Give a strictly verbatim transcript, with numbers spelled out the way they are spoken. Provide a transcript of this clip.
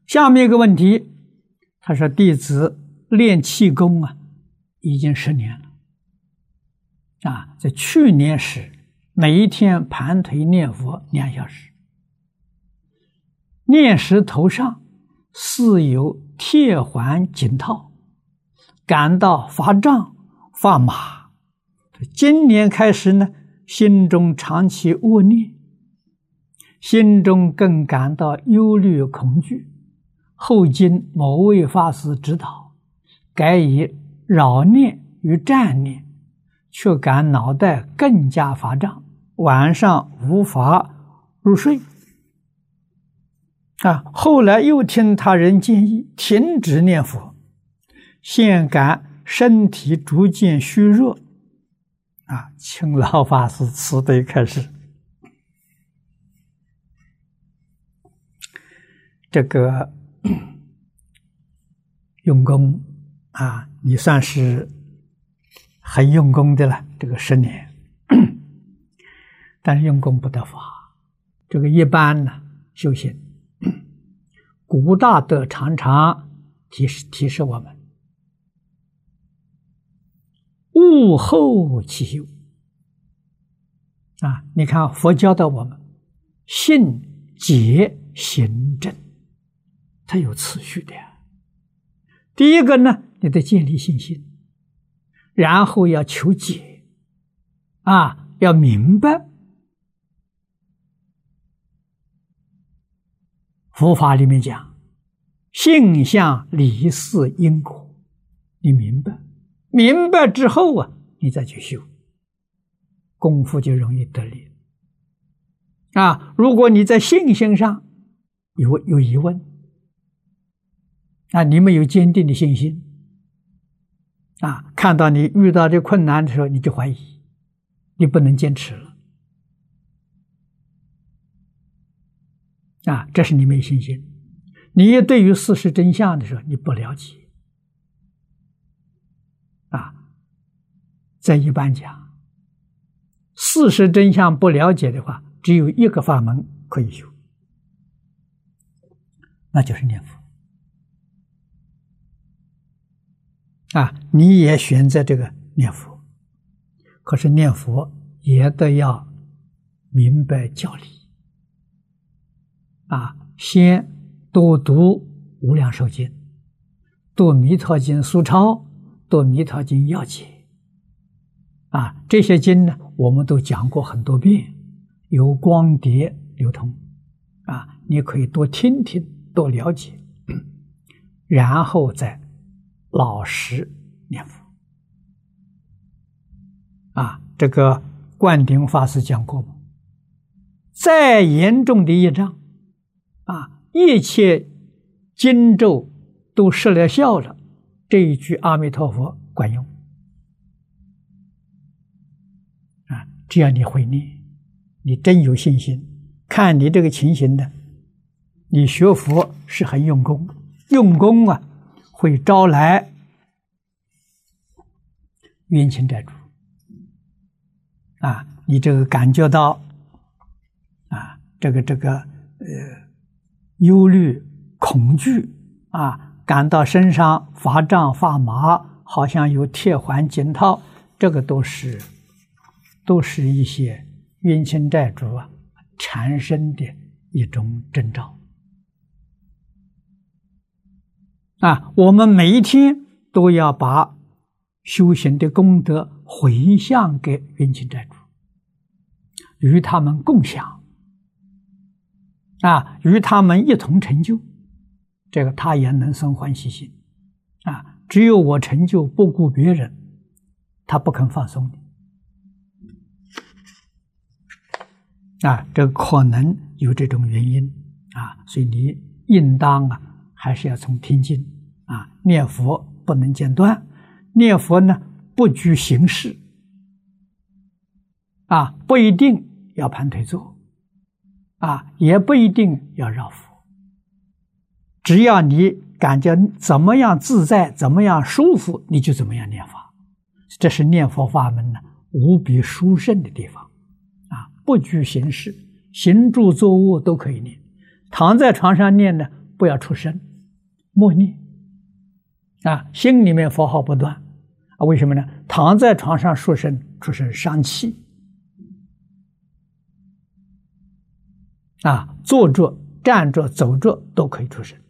下面一个问题，他说弟子练气功啊，已经十年了啊，在去年时每一天盘腿念佛两小时，念时头上似有铁环紧套，感到发胀发麻。今年开始呢，心中长期恶念，心中更感到忧虑恐惧。后经某位法师指导，改以扰念与战念，却感脑袋更加发胀，晚上无法入睡。啊，后来又听他人建议停止念佛，现感身体逐渐虚弱。啊，请老法师慈悲开示。这个用功啊，你算是很用功的了，这个十年，但是用功不得法。这个一般呢，修行，古大德常常提示提示我们，悟后起修啊！你看佛教导我们，信解行正，它有次序的呀。第一个呢，你得建立信心，然后要求解啊，要明白佛法里面讲性相理事因果，你明白明白之后啊，你再去修，功夫就容易得力啊。如果你在信心上有有疑问啊，你没有坚定的信心啊，看到你遇到这困难的时候，你就怀疑，你不能坚持了啊，这是你没信心。你对于事实真相的时候，你不了解啊。在一般讲，事实真相不了解的话，只有一个法门可以修，那就是念佛啊。你也选择这个念佛，可是念佛也得要明白教理啊，先多读无量寿经，读弥陀经疏钞，读弥陀经要解啊，这些经呢，我们都讲过很多遍，有光碟流通啊，你可以多听听，多了解，然后再老实念佛啊。这个灌顶法师讲过吗？再严重的业障啊，一切经咒都失了效了，这一句阿弥陀佛管用啊！只要你会念，你真有信心，看你这个情形呢，你学佛是很用功，用功啊，会招来冤亲债主啊！你这个感觉到啊，这个这个呃。忧虑恐惧啊，感到身上发胀发麻，好像有铁环紧套，这个都是都是一些冤亲债主啊产生的一种征兆啊。我们每一天都要把修行的功德回向给冤亲债主，与他们共享啊，与他们一同成就，这个他也能生欢喜心啊。只有我成就，不顾别人，他不肯放松你啊。这可能有这种原因啊，所以你应当啊，还是要从听经啊，念佛不能间断，念佛呢不拘形式啊，不一定要盘腿坐。啊，也不一定要绕佛，只要你感觉怎么样自在，怎么样舒服，你就怎么样念法。这是念佛法门呢无比殊胜的地方啊！不拘形式，行住坐卧都可以念，躺在床上念呢， 不要出声，默念啊，心里面佛号不断啊。为什么呢？躺在床上出声，出声伤气啊，坐着、站着、走着都可以出声。